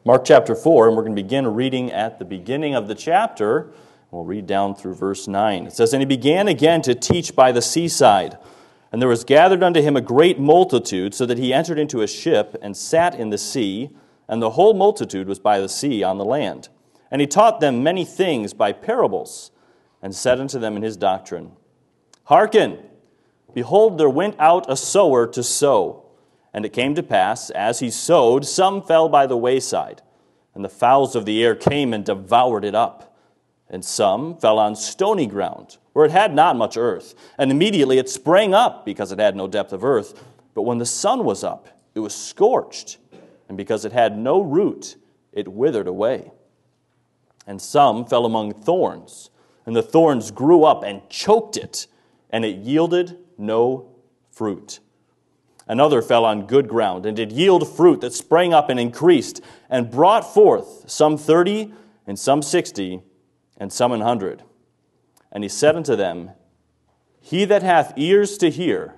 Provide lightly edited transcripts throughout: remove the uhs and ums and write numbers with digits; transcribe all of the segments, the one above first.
Mark chapter 4, and we're going to begin reading at the beginning of the chapter. We'll read down through verse 9. It says, "And he began again to teach by the seaside. And there was gathered unto him a great multitude, so that he entered into a ship and sat in the sea, and the whole multitude was by the sea on the land. And he taught them many things by parables, and said unto them in his doctrine, Hearken, behold, there went out a sower to sow. And it came to pass, as he sowed, some fell by the wayside, and the fowls of the air came and devoured it up. And some fell on stony ground, where it had not much earth. And immediately it sprang up, because it had no depth of earth. But when the sun was up, it was scorched, and because it had no root, it withered away. And some fell among thorns, and the thorns grew up and choked it, and it yielded no fruit. Another fell on good ground, and did yield fruit that sprang up and increased, and brought forth some 30, and some 60, and some 100. And he said unto them, He that hath ears to hear,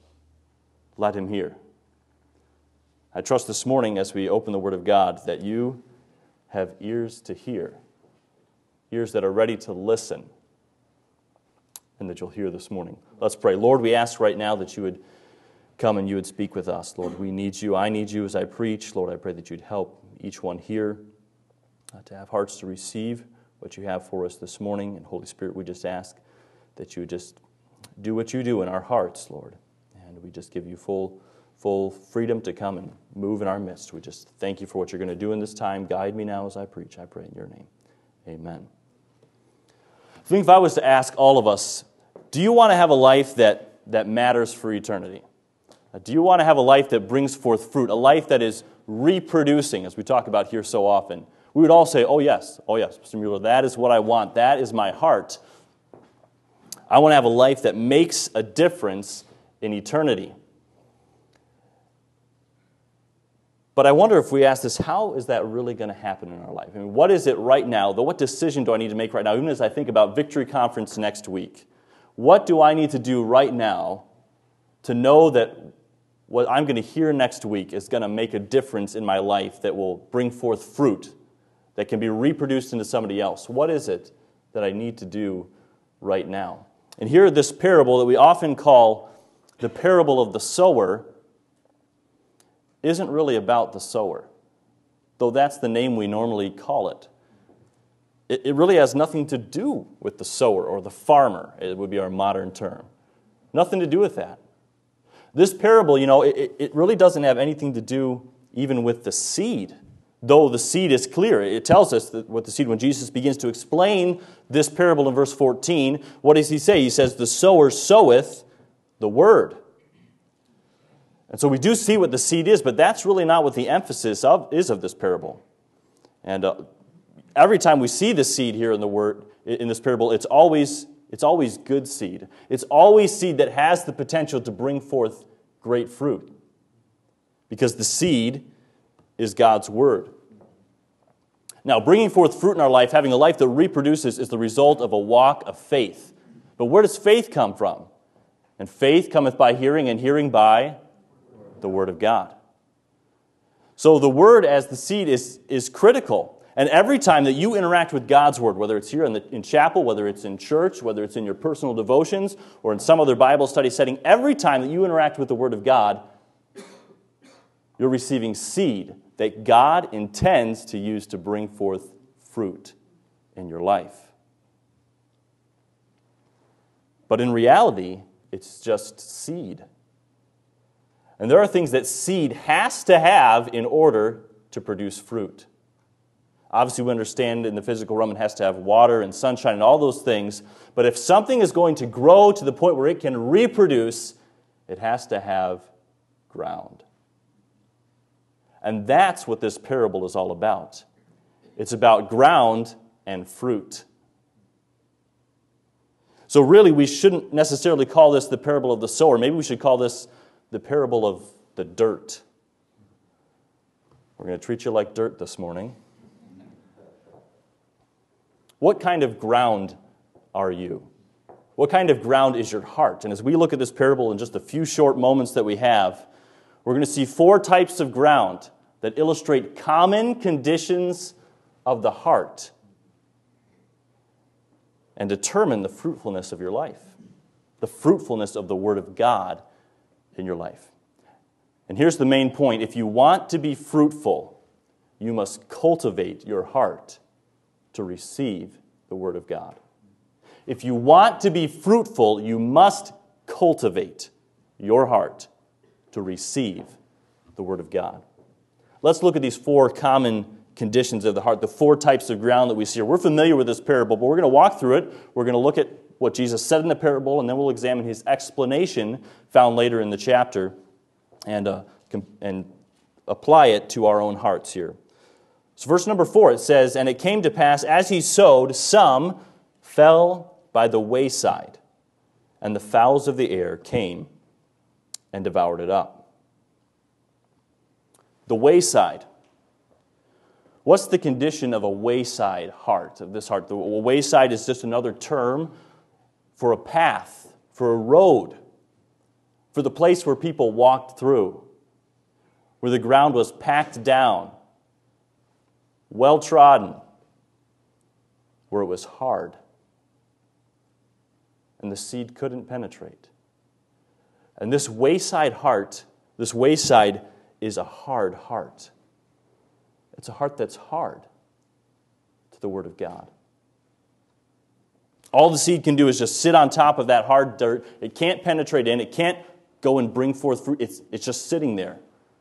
let him hear." I trust this morning as we open the Word of God that you have ears to hear, ears that are ready to listen, and that you'll hear this morning. Let's pray. Lord, we ask right now that you would come and you would speak with us. Lord, we need you. I need you as I preach. Lord, I pray that you'd help each one here to have hearts to receive what you have for us this morning. And Holy Spirit, we just ask that you would just do what you do in our hearts, Lord. And we just give you full freedom to come and move in our midst. We just thank you for what you're going to do in this time. Guide me now as I preach. I pray in your name. Amen. I think if I was to ask all of us, do you want to have a life that matters for eternity? Do you want to have a life that brings forth fruit, a life that is reproducing, as we talk about here so often? We would all say, oh yes, Mr. Mueller, that is what I want. That is my heart. I want to have a life that makes a difference in eternity. But I wonder if we ask this, how is that really going to happen in our life? I mean, what is it right now? What decision do I need to make right now, even as I think about Victory Conference next week? What do I need to do right now to know that what I'm going to hear next week is going to make a difference in my life that will bring forth fruit that can be reproduced into somebody else? What is it that I need to do right now? And here, this parable that we often call the parable of the sower isn't really about the sower, though that's the name we normally call it. It really has nothing to do with the sower or the farmer, it would be our modern term. Nothing to do with that. This parable, it really doesn't have anything to do even with the seed, though the seed is clear. It tells us what the seed, when Jesus begins to explain this parable in verse 14, what does he say? He says, the sower soweth the word. And so we do see what the seed is, but that's really not what the emphasis is of this parable. And every time we see the seed here in the word, in this parable, it's always good seed. It's always seed that has the potential to bring forth great fruit. Because the seed is God's word. Now, bringing forth fruit in our life, having a life that reproduces, is the result of a walk of faith. But where does faith come from? And faith cometh by hearing, and hearing by the word of God. So the word as the seed is critical. And every time that you interact with God's word, whether it's here in chapel, whether it's in church, whether it's in your personal devotions, or in some other Bible study setting, every time that you interact with the word of God, you're receiving seed that God intends to use to bring forth fruit in your life. But in reality, it's just seed. And there are things that seed has to have in order to produce fruit. Obviously, we understand in the physical realm it has to have water and sunshine and all those things. But if something is going to grow to the point where it can reproduce, it has to have ground. And that's what this parable is all about. It's about ground and fruit. So really, we shouldn't necessarily call this the parable of the sower. Maybe we should call this the parable of the dirt. We're going to treat you like dirt this morning. What kind of ground are you? What kind of ground is your heart? And as we look at this parable in just a few short moments that we have, we're going to see 4 types of ground that illustrate common conditions of the heart and determine the fruitfulness of your life, the fruitfulness of the Word of God in your life. And here's the main point. If you want to be fruitful, you must cultivate your heart to receive the Word of God. If you want to be fruitful, you must cultivate your heart to receive the Word of God. Let's look at these 4 common conditions of the heart, the 4 types of ground that we see here. We're familiar with this parable, but we're going to walk through it. We're going to look at what Jesus said in the parable, and then we'll examine his explanation found later in the chapter and apply it to our own hearts here. So verse number 4, it says, "And it came to pass, as he sowed, some fell by the wayside, and the fowls of the air came and devoured it up." The wayside. What's the condition of a wayside heart, of this heart? The wayside is just another term for a path, for a road, for the place where people walked through, where the ground was packed down, well-trodden, where it was hard, and the seed couldn't penetrate. And this wayside heart, this wayside is a hard heart. It's a heart that's hard to the Word of God. All the seed can do is just sit on top of that hard dirt. It can't penetrate in. It can't go and bring forth fruit. It's just sitting there.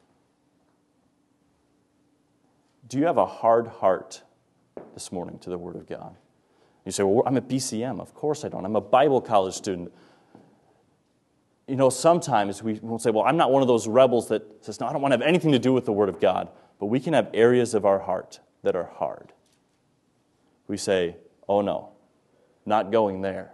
Do you have a hard heart this morning to the Word of God? You say, well, I'm at BCM. Of course I don't. I'm a Bible college student. You know, sometimes we will say, well, I'm not one of those rebels that says, no, I don't want to have anything to do with the Word of God. But we can have areas of our heart that are hard. We say, oh no, not going there.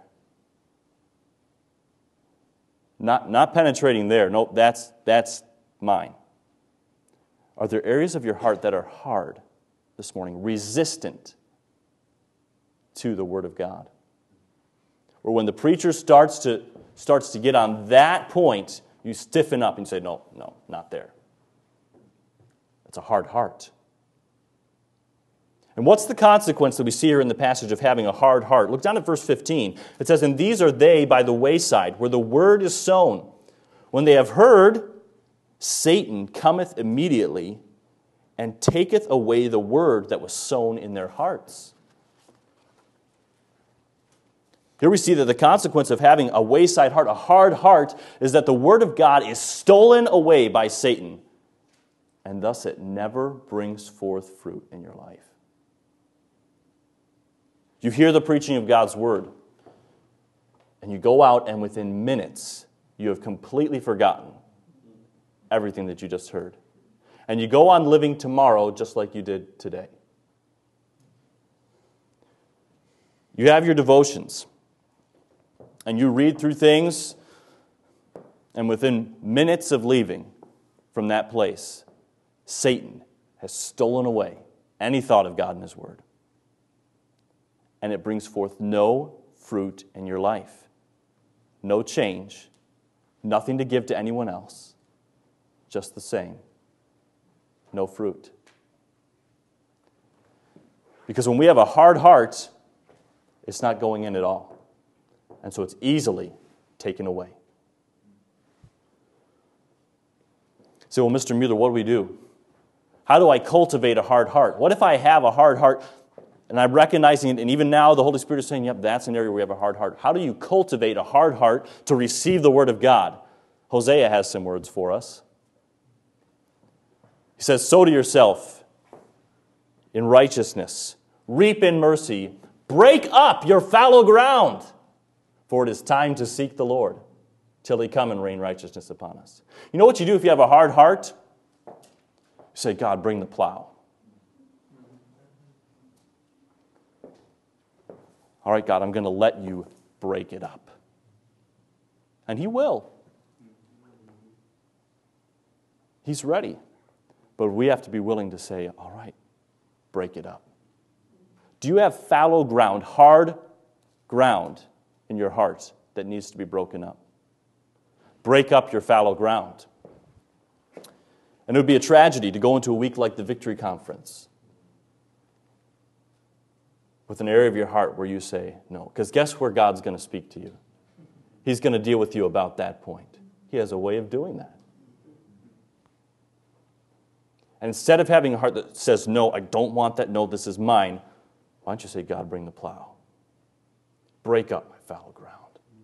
Not penetrating there. Nope, that's mine. Are there areas of your heart that are hard this morning, resistant to the Word of God? Or when the preacher starts to get on that point, you stiffen up and say, no, not there. It's a hard heart. And what's the consequence that we see here in the passage of having a hard heart? Look down at verse 15. It says, "And these are they by the wayside, where the word is sown. When they have heard, Satan cometh immediately and taketh away the word that was sown in their hearts." Here we see that the consequence of having a wayside heart, a hard heart, is that the Word of God is stolen away by Satan, and thus it never brings forth fruit in your life. You hear the preaching of God's Word, and you go out, and within minutes, you have completely forgotten everything that you just heard. And you go on living tomorrow just like you did today. You have your devotions, and you read through things, and within minutes of leaving from that place, Satan has stolen away any thought of God and His Word. And it brings forth no fruit in your life. No change. Nothing to give to anyone else. Just the same. No fruit. Because when we have a hard heart, it's not going in at all. And so it's easily taken away. So, well, Mr. Mueller, what do we do? How do I cultivate a hard heart? What if I have a hard heart and I'm recognizing it, and even now the Holy Spirit is saying, yep, that's an area where we have a hard heart. How do you cultivate a hard heart to receive the Word of God? Hosea has some words for us. He says, sow to yourself in righteousness, reap in mercy, break up your fallow ground, for it is time to seek the Lord till He come and rain righteousness upon us. You know what you do if you have a hard heart? You say, God, bring the plow. All right, God, I'm going to let you break it up. And He will. He's ready. But we have to be willing to say, all right, break it up. Do you have fallow ground, hard ground in your heart that needs to be broken up? Break up your fallow ground. And it would be a tragedy to go into a week like the Victory Conference with an area of your heart where you say no. Because guess where God's going to speak to you? He's going to deal with you about that point. He has a way of doing that. And instead of having a heart that says, no, I don't want that, no, this is mine, why don't you say, God, bring the plow. Break up my fallow ground.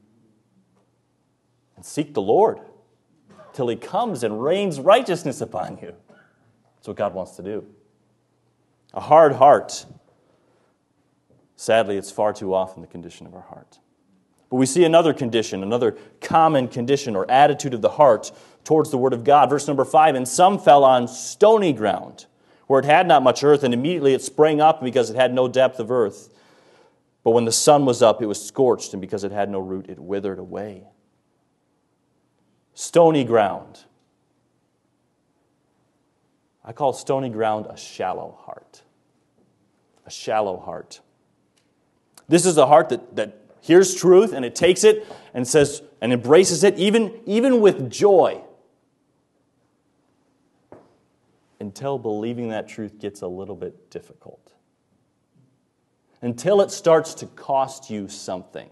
And seek the Lord till He comes and rains righteousness upon you. That's what God wants to do. A hard heart. Sadly, it's far too often the condition of our heart. But we see another condition, another common condition or attitude of the heart towards the Word of God. Verse number 5, and some fell on stony ground, where it had not much earth, and immediately it sprang up because it had no depth of earth. But when the sun was up, it was scorched, and because it had no root, it withered away. Stony ground. I call stony ground a shallow heart. A shallow heart. This is a heart that hears truth and it takes it and says and embraces it even with joy, until believing that truth gets a little bit difficult. Until it starts to cost you something.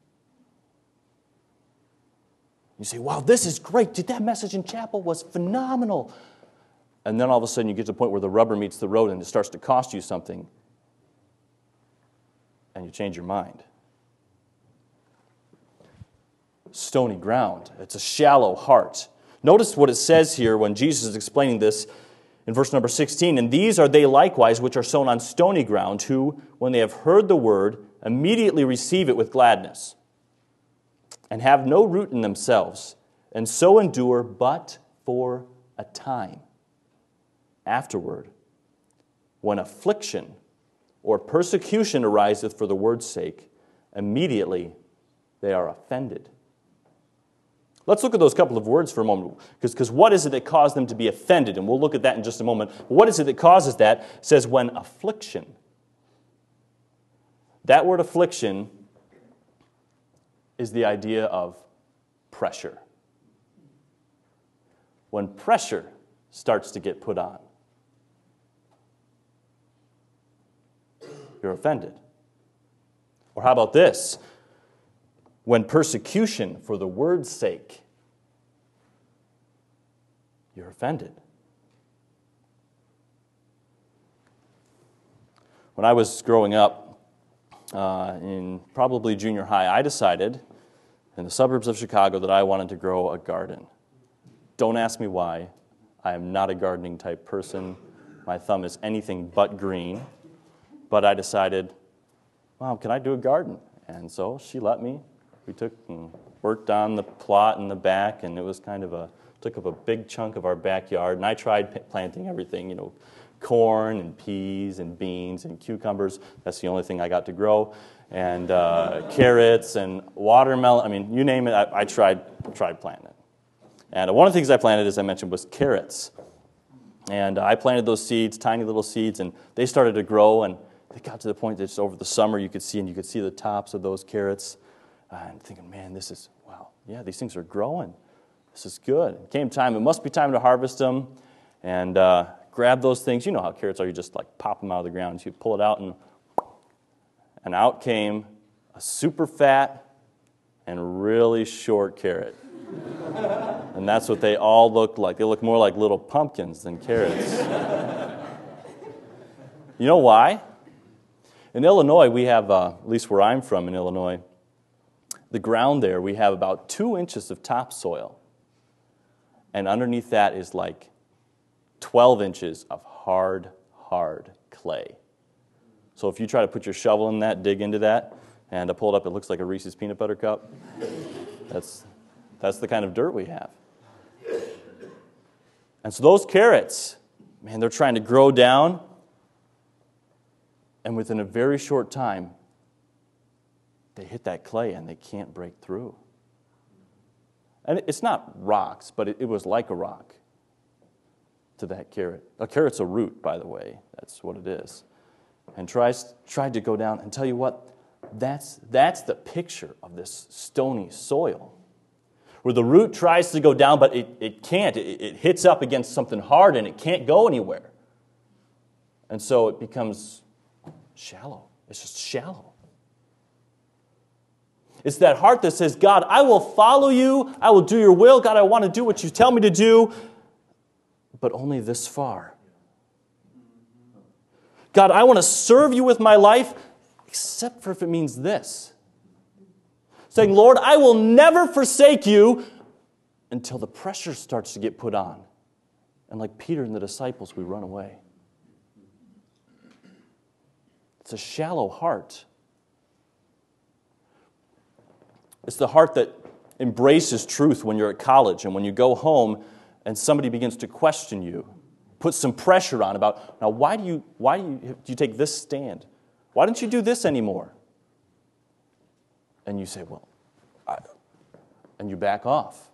You say, wow, this is great. Did that message in chapel was phenomenal. And then all of a sudden you get to the point where the rubber meets the road and it starts to cost you something. And you change your mind. Stony ground. It's a shallow heart. Notice what it says here when Jesus is explaining this in verse number 16. And these are they likewise which are sown on stony ground, who, when they have heard the word, immediately receive it with gladness, and have no root in themselves, and so endure but for a time. Afterward, when affliction or persecution ariseth for the word's sake, immediately they are offended. Let's look at those couple of words for a moment, because what is it that caused them to be offended? And we'll look at that in just a moment. What is it that causes that? It says, when affliction. That word affliction is the idea of pressure. When pressure starts to get put on, you're offended. Or how about this? When persecution for the word's sake, you're offended. When I was growing up, in probably junior high, I decided in the suburbs of Chicago that I wanted to grow a garden. Don't ask me why. I am not a gardening type person. My thumb is anything but green. But I decided, Mom, can I do a garden? And so she let me. We took and worked on the plot in the back, and it was took up a big chunk of our backyard. And I tried planting everything, corn and peas and beans and cucumbers. That's the only thing I got to grow. And carrots and watermelon. I mean, you name it, I tried planting it. And one of the things I planted, as I mentioned, was carrots. And I planted those seeds, tiny little seeds, and they started to grow. And they got to the point that just over the summer you could see the tops of those carrots. And thinking, man, this is, wow, yeah, these things are growing. This is good. It came time, it must be time to harvest them. And grab those things. You know how carrots are, you just like pop them out of the ground. So you pull it out, and out came a super fat and really short carrot. And that's what they all look like. They look more like little pumpkins than carrots. You know why? In Illinois, we have, at least where I'm from in Illinois, the ground there, we have about 2 inches of topsoil. And underneath that is like 12 inches of hard clay. So if you try to put your shovel in that, dig into that, and to pull it up, it looks like a Reese's peanut butter cup. That's the kind of dirt we have. And so those carrots, man, they're trying to grow down, and within a very short time, they hit that clay and they can't break through. And it's not rocks, but it was like a rock to that carrot. A carrot's a root, by the way. That's what it is. And tried to go down, and tell you what, that's the picture of this stony soil. where the root tries to go down, but it can't. It hits up against something hard and it can't go anywhere. And so it becomes shallow. It's just shallow. It's that heart that says, God, I will follow you. I will do your will. God, I want to do what you tell me to do, but only this far. God, I want to serve you with my life, except for if it means this. Saying, Lord, I will never forsake you until the pressure starts to get put on. And like Peter and the disciples, we run away. It's a shallow heart. It's the heart that embraces truth when you're at college and when you go home and somebody begins to question you, put some pressure on about, now why do you take this stand? Why don't you do this anymore? And you say, well, and you back off.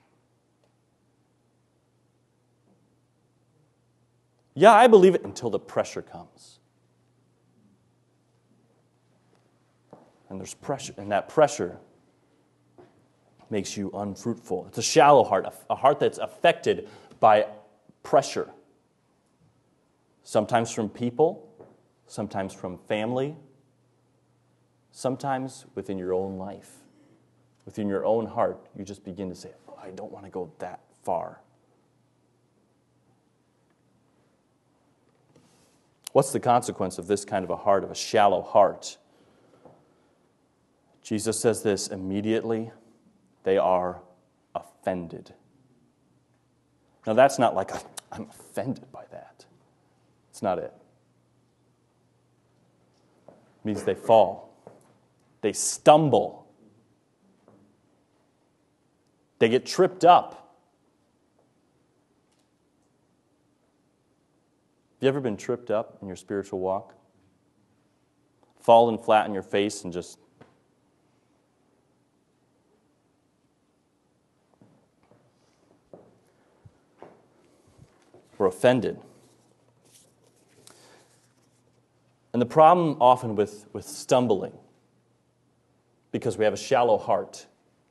Yeah, I believe it until the pressure comes. And there's pressure, and that pressure makes you unfruitful. It's a shallow heart, a heart that's affected by pressure. Sometimes from people, sometimes from family, sometimes within your own life. Within your own heart, you just begin to say, oh, I don't want to go that far. What's the consequence of this kind of a heart, of a shallow heart? Jesus says this, immediately they are offended. Now that's not like, I'm offended by that. It's not it. It means they fall. They stumble. They get tripped up. Have you ever been tripped up in your spiritual walk? Fallen flat on your face and just... We're offended. And the problem often with stumbling, because we have a shallow heart,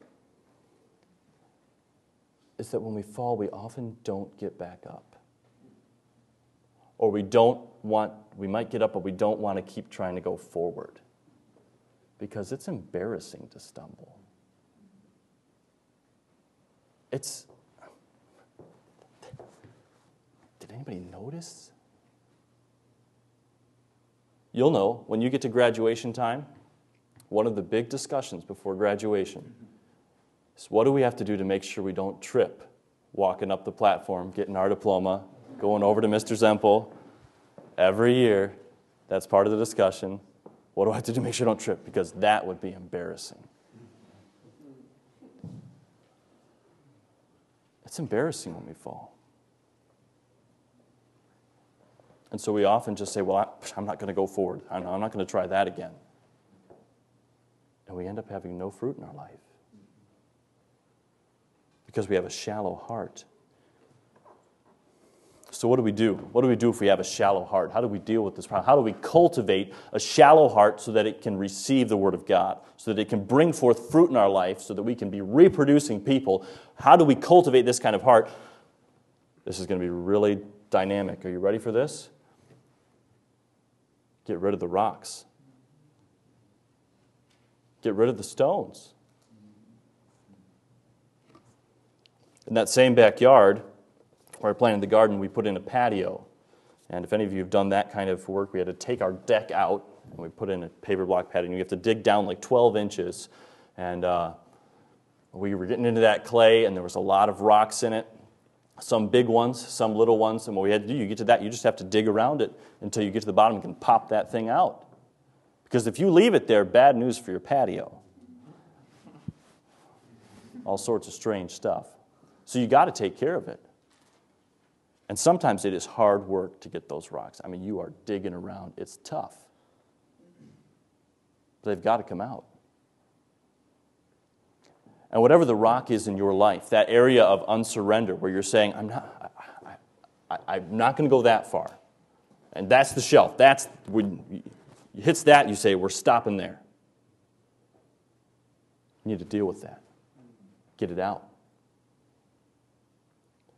is that when we fall, we often don't get back up. Or we might get up, but we don't want to keep trying to go forward. Because it's embarrassing to stumble. Did anybody notice? You'll know, when you get to graduation time, one of the big discussions before graduation is what do we have to do to make sure we don't trip walking up the platform, getting our diploma, going over to Mr. Zempel. Every year, that's part of the discussion. What do I have to do to make sure I don't trip? Because that would be embarrassing. It's embarrassing when we fall. And so we often just say, well, I'm not going to go forward. I'm not going to try that again. And we end up having no fruit in our life. Because we have a shallow heart. So what do we do? What do we do if we have a shallow heart? How do we deal with this problem? How do we cultivate a shallow heart so that it can receive the Word of God, so that it can bring forth fruit in our life, so that we can be reproducing people? How do we cultivate this kind of heart? This is going to be really dynamic. Are you ready for this? Get rid of the rocks. Get rid of the stones. In that same backyard where I planted the garden, we put in a patio. And if any of you have done that kind of work, we had to take our deck out and we put in a paver block patio. And you have to dig down like 12 inches. And we were getting into that clay, and there was a lot of rocks in it. Some big ones, some little ones. And what we had to do, you get to that, you just have to dig around it until you get to the bottom and can pop that thing out. Because if you leave it there, bad news for your patio. All sorts of strange stuff. So you got to take care of it. And sometimes it is hard work to get those rocks. I mean, you are digging around. It's tough. But they've got to come out. And whatever the rock is in your life, that area of unsurrender where you're saying, I'm not going to go that far. And that's the shelf. That's when you hits that, you say, we're stopping there. You need to deal with that. Get it out.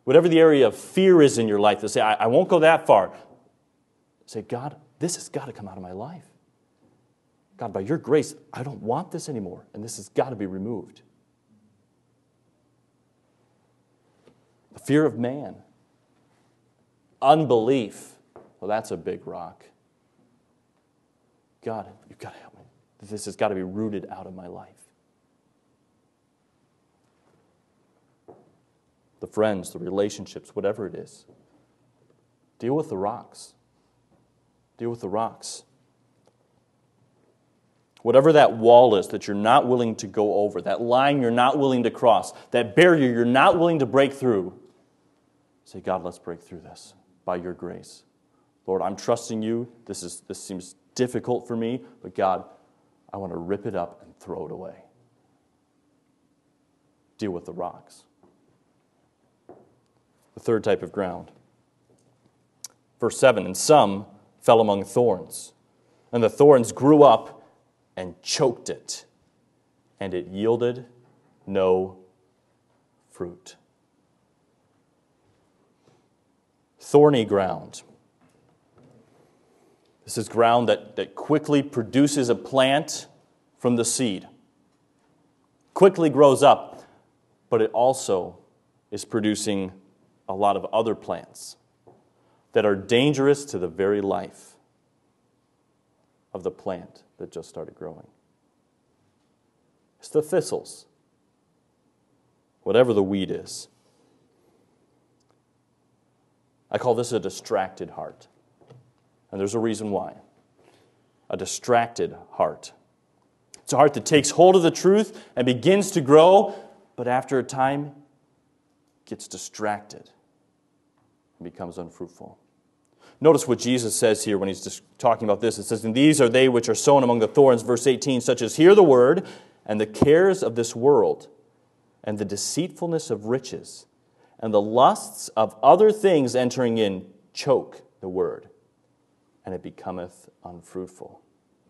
Whatever the area of fear is in your life, to say, I won't go that far. Say, God, this has got to come out of my life. God, by your grace, I don't want this anymore, and this has got to be removed. The fear of man. Unbelief. Well, that's a big rock. God, you've got to help me. This has got to be rooted out of my life. The friends, the relationships, whatever it is. Deal with the rocks. Deal with the rocks. Whatever that wall is that you're not willing to go over, that line you're not willing to cross, that barrier you're not willing to break through, say, God, let's break through this by your grace. Lord, I'm trusting you. This seems difficult for me, but God, I want to rip it up and throw it away. Deal with the rocks. The third type of ground. Verse 7, and some fell among thorns, and the thorns grew up and choked it, and it yielded no fruit. Thorny ground. This is ground that quickly produces a plant from the seed. Quickly grows up, but it also is producing a lot of other plants that are dangerous to the very life of the plant that just started growing. It's the thistles, whatever the weed is. I call this a distracted heart. And there's a reason why. A distracted heart. It's a heart that takes hold of the truth and begins to grow, but after a time gets distracted and becomes unfruitful. Notice what Jesus says here when he's just talking about this. It says, and these are they which are sown among the thorns, verse 18, such as hear the word, and the cares of this world, and the deceitfulness of riches, and the lusts of other things entering in, choke the word, and it becometh unfruitful.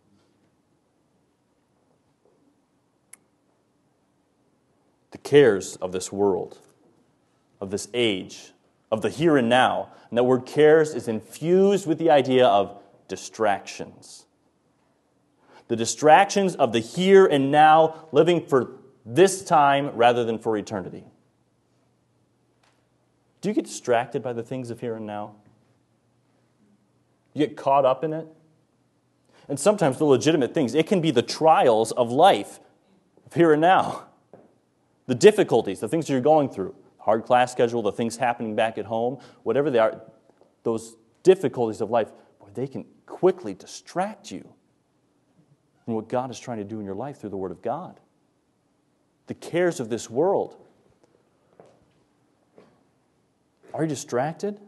The cares of this world, of this age, of the here and now. And that word cares is infused with the idea of distractions. The distractions of the here and now, living for this time rather than for eternity. Do you get distracted by the things of here and now? You get caught up in it? And sometimes the legitimate things, it can be the trials of life, of here and now. The difficulties, the things that you're going through. Hard class schedule, the things happening back at home, whatever they are, those difficulties of life, boy, they can quickly distract you from what God is trying to do in your life through the Word of God. The cares of this world. Are you distracted?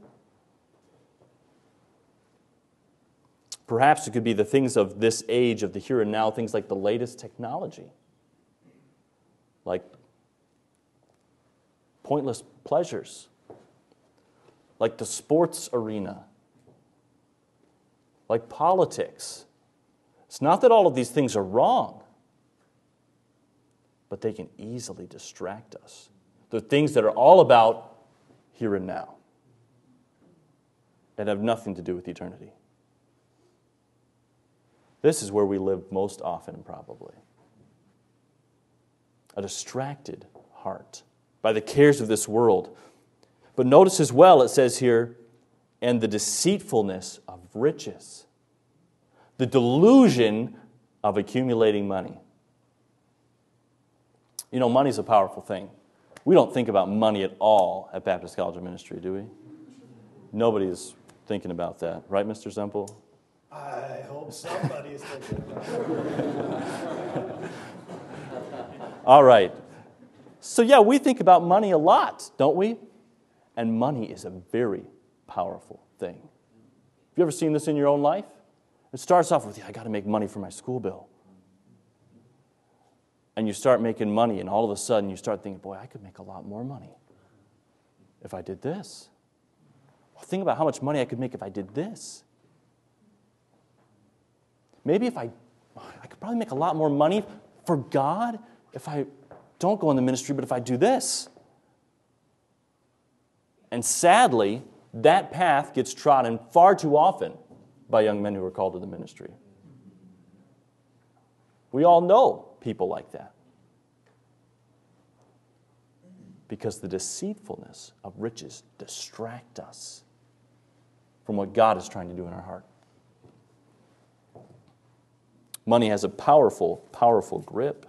Perhaps it could be the things of this age, of the here and now, things like the latest technology. Like pointless pleasures, like the sports arena, like politics. It's not that all of these things are wrong, but they can easily distract us. They're things that are all about here and now and have nothing to do with eternity. This is where we live most often, probably. A distracted heart by the cares of this world. But notice as well, it says here, and the deceitfulness of riches. The delusion of accumulating money. You know, money's a powerful thing. We don't think about money at all at Baptist College of Ministry, do we? Nobody's thinking about that. Right, Mr. Semple? I hope somebody is thinking about it. All right. So yeah, we think about money a lot, don't we? And money is a very powerful thing. Have you ever seen this in your own life? It starts off with, I got to make money for my school bill. And you start making money, and all of a sudden you start thinking, boy, I could make a lot more money if I did this. Well, think about how much money I could make if I did this. Maybe if I could probably make a lot more money for God if I don't go in the ministry, but if I do this. And sadly, that path gets trodden far too often by young men who are called to the ministry. We all know people like that. Because the deceitfulness of riches distract us from what God is trying to do in our heart. Money has a powerful, powerful grip.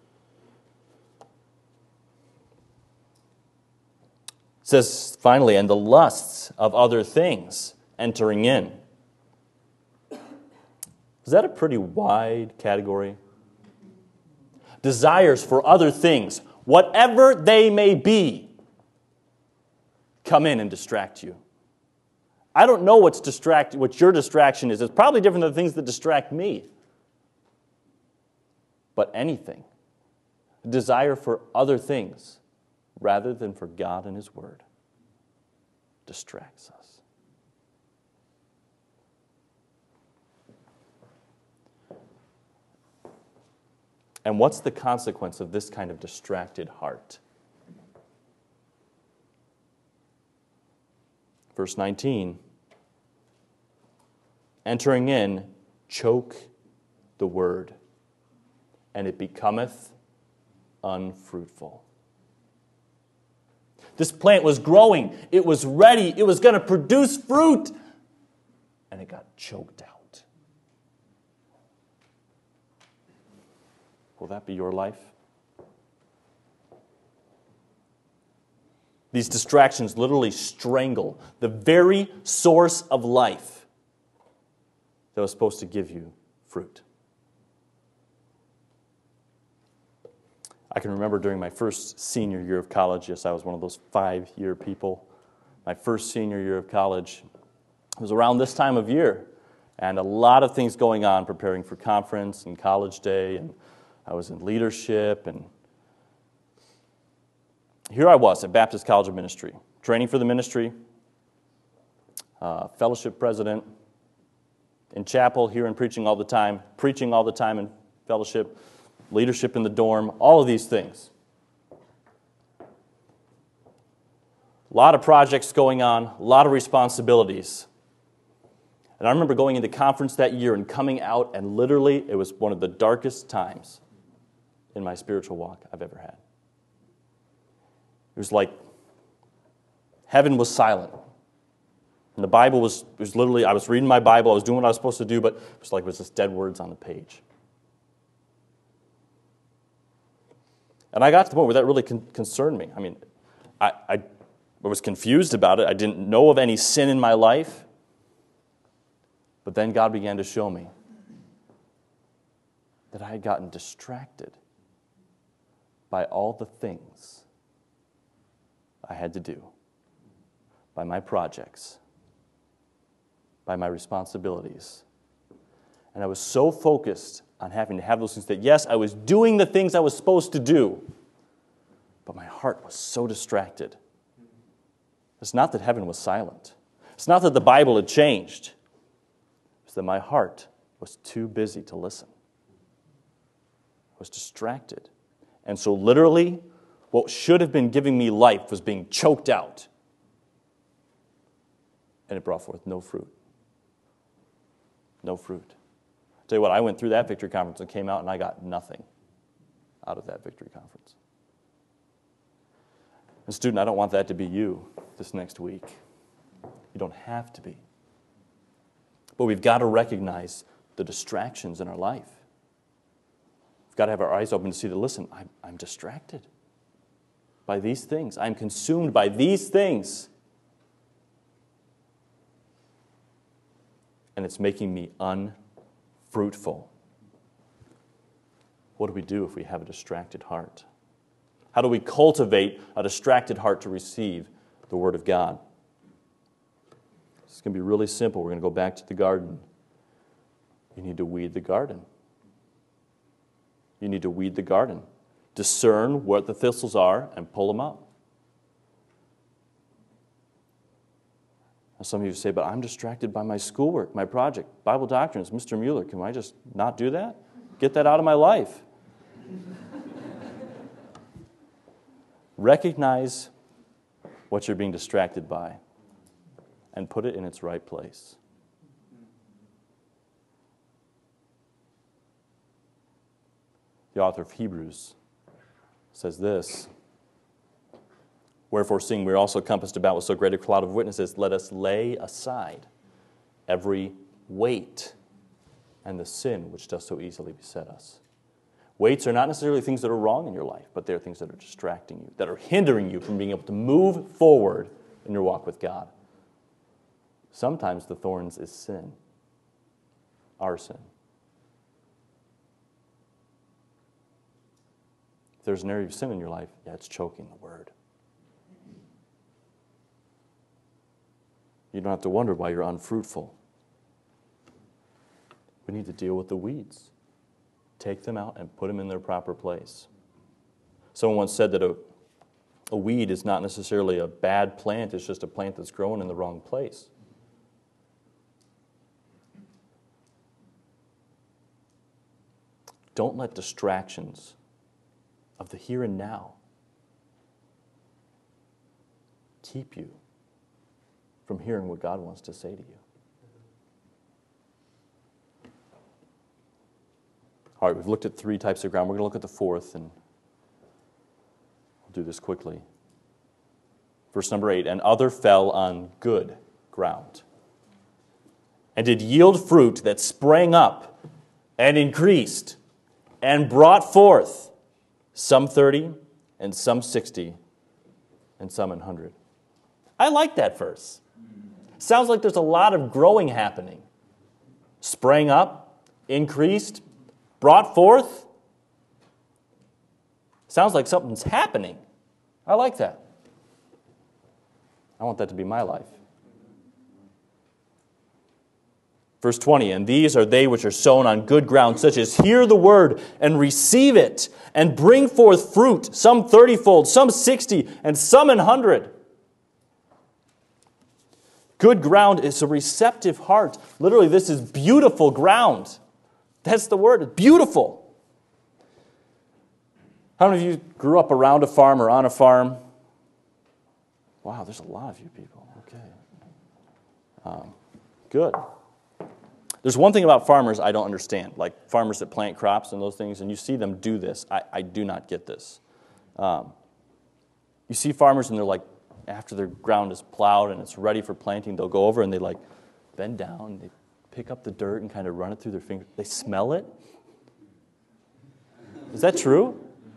It says, finally, and the lusts of other things entering in. Is that a pretty wide category? Desires for other things, whatever they may be, come in and distract you. I don't know what your distraction is. It's probably different than the things that distract me. But anything, desire for other things rather than for God and His Word, distracts us. And what's the consequence of this kind of distracted heart? Verse 19, entering in, choke the word, and it becometh unfruitful. This plant was growing, it was ready, it was going to produce fruit, and it got choked out. Will that be your life? These distractions literally strangle the very source of life that was supposed to give you fruit. I can remember during my first senior year of college, yes, I was one of those 5-year people. My first senior year of college, it was around this time of year, and a lot of things going on, preparing for conference and college day, and I was in leadership, and here I was at Baptist College of Ministry, training for the ministry, fellowship president, in chapel, here and preaching all the time in fellowship, leadership in the dorm, all of these things. A lot of projects going on, a lot of responsibilities. And I remember going into conference that year and coming out, and literally it was one of the darkest times in my spiritual walk I've ever had. It was like heaven was silent. And the Bible was literally, I was reading my Bible, I was doing what I was supposed to do, but it was just dead words on the page. And I got to the point where that really concerned me. I mean, I was confused about it. I didn't know of any sin in my life. But then God began to show me that I had gotten distracted by all the things I had to do, by my projects, by my responsibilities. And I was so focused on having to have those things that, yes, I was doing the things I was supposed to do, but my heart was so distracted. It's not that heaven was silent. It's not that the Bible had changed. It's that my heart was too busy to listen. I was distracted. And so literally, what should have been giving me life was being choked out. And it brought forth no fruit. No fruit. I'll tell you what, I went through that victory conference and came out and I got nothing out of that victory conference. And student, I don't want that to be you this next week. You don't have to be. But we've got to recognize the distractions in our life. We've got to have our eyes open to see that, listen, I'm distracted by these things. I'm consumed by these things. And it's making me unfruitful. What do we do if we have a distracted heart? How do we cultivate a distracted heart to receive the Word of God? It's going to be really simple. We're going to go back to the garden. You need to weed the garden. You need to weed the garden. Discern what the thistles are and pull them up. Now, some of you say, but I'm distracted by my schoolwork, my project, Bible doctrines. Mr. Mueller, can I just not do that? Get that out of my life. Recognize what you're being distracted by and put it in its right place. The author of Hebrews says this, "Wherefore, seeing we are also compassed about with so great a cloud of witnesses, let us lay aside every weight and the sin which does so easily beset us." Weights are not necessarily things that are wrong in your life, but they're things that are distracting you, that are hindering you from being able to move forward in your walk with God. Sometimes the thorns is sin, our sin. If there's an area of sin in your life, it's choking the word. You don't have to wonder why you're unfruitful. We need to deal with the weeds. Take them out and put them in their proper place. Someone once said that a weed is not necessarily a bad plant, it's just a plant that's growing in the wrong place. Don't let distractions of the here and now keep you from hearing what God wants to say to you. All right, we've looked at 3 types of ground. We're going to look at the 4th, and we'll do this quickly. Verse number 8, "And other fell on good ground, and did yield fruit that sprang up and increased, and brought forth some 30, and some 60, and some 100. I like that verse. Sounds like there's a lot of growing happening. Sprang up, increased, brought forth. Sounds like something's happening. I like that. I want that to be my life. Verse 20, "And these are they which are sown on good ground, such as hear the word and receive it, and bring forth fruit, some 30-fold, some 60, and some 100. Good ground is a receptive heart. Literally, this is beautiful ground. That's the word, beautiful. How many of you grew up around a farm or on a farm? Wow, there's a lot of you people. Okay. Good. There's one thing about farmers I don't understand, like farmers that plant crops and those things, and you see them do this. I do not get this. You see farmers and they're like, after their ground is plowed and it's ready for planting, they'll go over and they like bend down, they pick up the dirt and kind of run it through their fingers. They smell it. Is that true?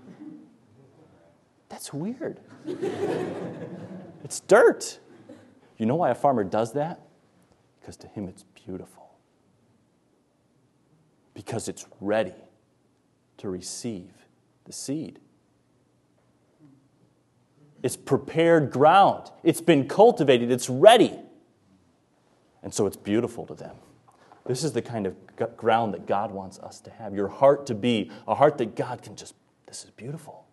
That's weird. It's dirt. You know why a farmer does that? Because to him it's beautiful. Because it's ready to receive the seed. It's prepared ground. It's been cultivated. It's ready. And so it's beautiful to them. This is the kind of ground that God wants us to have. Your heart to be a heart that God can just, this is beautiful.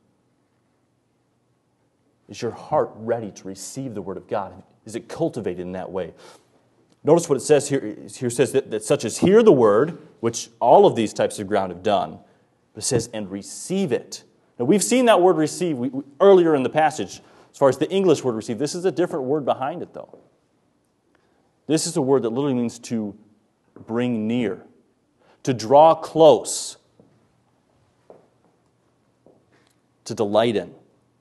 Is your heart ready to receive the Word of God? Is it cultivated in that way? Notice what it says here. Here says that such as hear the Word, which all of these types of ground have done, but it says, and receive it. Now, we've seen that word receive earlier in the passage. As far as the English word receive, this is a different word behind it, though. This is a word that literally means to bring near, to draw close, to delight in.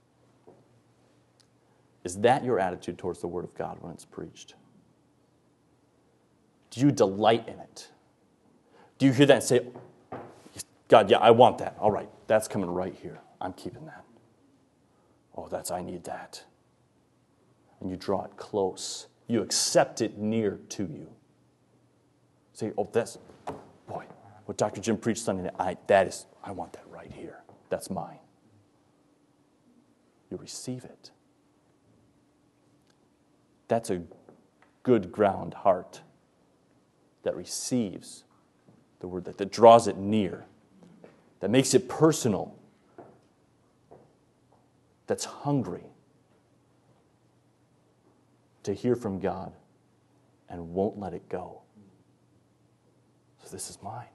Is that your attitude towards the Word of God when it's preached? Do you delight in it? Do you hear that and say, God, yeah, I want that. All right, that's coming right here. I'm keeping that. Oh, I need that. And you draw it close. You accept it near to you. Say, oh, boy, what Dr. Jim preached Sunday night, I want that right here. That's mine. You receive it. That's a good ground heart that receives the Word, that draws it near, that makes it personal, that's hungry to hear from God and won't let it go. So this is mine.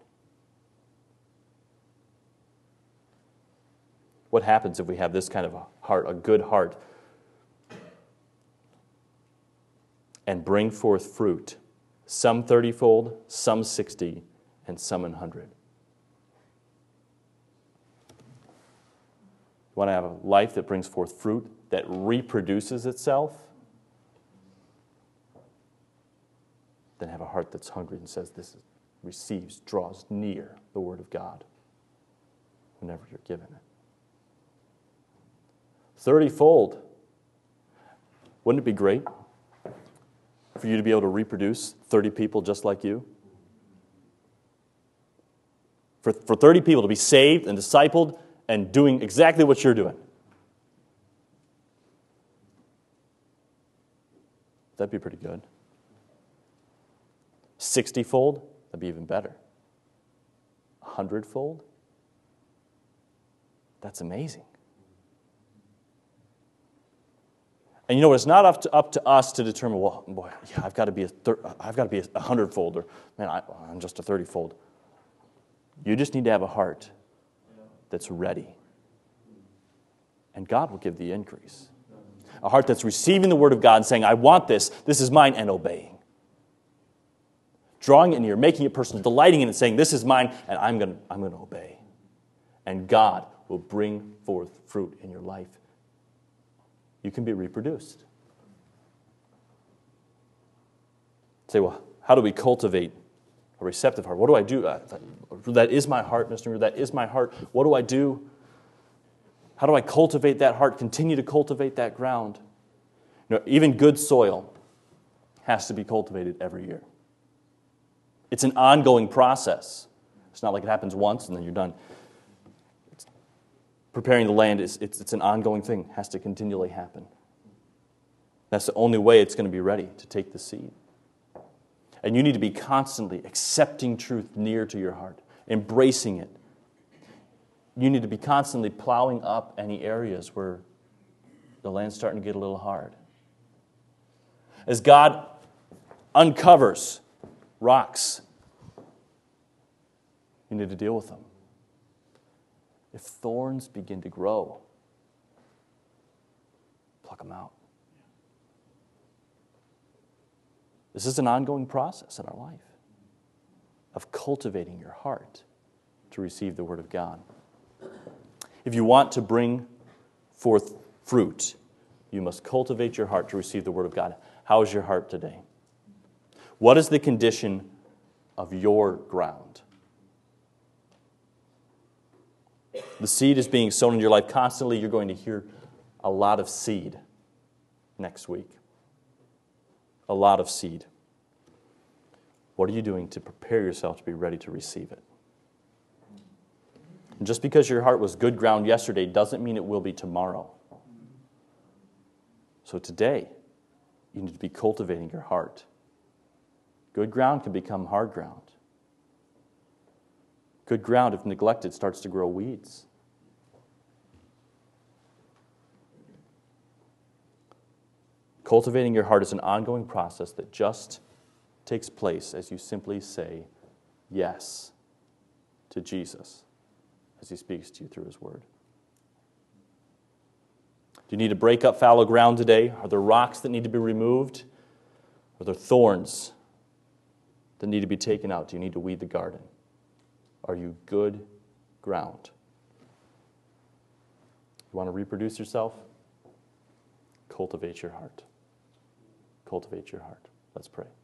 What happens if we have this kind of a heart, a good heart? and bring forth fruit, some 30-fold, some 60, and some 100. You want to have a life that brings forth fruit, that reproduces itself? Then have a heart that's hungry and says, receives, draws near the Word of God whenever you're given it. 30-fold. Wouldn't it be great for you to be able to reproduce 30 people just like you? For 30 people to be saved and discipled and doing exactly what you're doing. That'd be pretty good. 60-fold, that'd be even better. 100-fold, that's amazing. And you know what? It's not up to us to determine. Well, boy, yeah, I've got to be a 100-fold, or man, I'm just a 30-fold. You just need to have a heart that's ready, and God will give the increase. A heart that's receiving the Word of God and saying, "I want this. This is mine," and obeying. Drawing it near, making it personal, delighting in it, saying, "This is mine, and I'm going to obey." And God will bring forth fruit in your life. You can be reproduced. Say, well, how do we cultivate a receptive heart? What do I do? That is my heart, Mr. Muir. That is my heart. What do I do? How do I cultivate that heart, continue to cultivate that ground? You know, even good soil has to be cultivated every year. It's an ongoing process. It's not like it happens once and then you're done. Preparing the land, it's an ongoing thing. It has to continually happen. That's the only way it's going to be ready to take the seed. And you need to be constantly accepting truth near to your heart, embracing it. You need to be constantly plowing up any areas where the land's starting to get a little hard. As God uncovers rocks, you need to deal with them. If thorns begin to grow, pluck them out. This is an ongoing process in our life of cultivating your heart to receive the Word of God. If you want to bring forth fruit, you must cultivate your heart to receive the Word of God. How is your heart today? What is the condition of your ground? The seed is being sown in your life constantly. You're going to hear a lot of seed next week. A lot of seed. What are you doing to prepare yourself to be ready to receive it? And just because your heart was good ground yesterday doesn't mean it will be tomorrow. So today, you need to be cultivating your heart. Good ground can become hard ground. Good ground, if neglected, starts to grow weeds. Cultivating your heart is an ongoing process that just takes place as you simply say yes to Jesus as He speaks to you through His Word. Do you need to break up fallow ground today? Are there rocks that need to be removed? Are there thorns that need to be taken out? Do you need to weed the garden? Are you good ground? You want to reproduce yourself? Cultivate your heart. Cultivate your heart. Let's pray.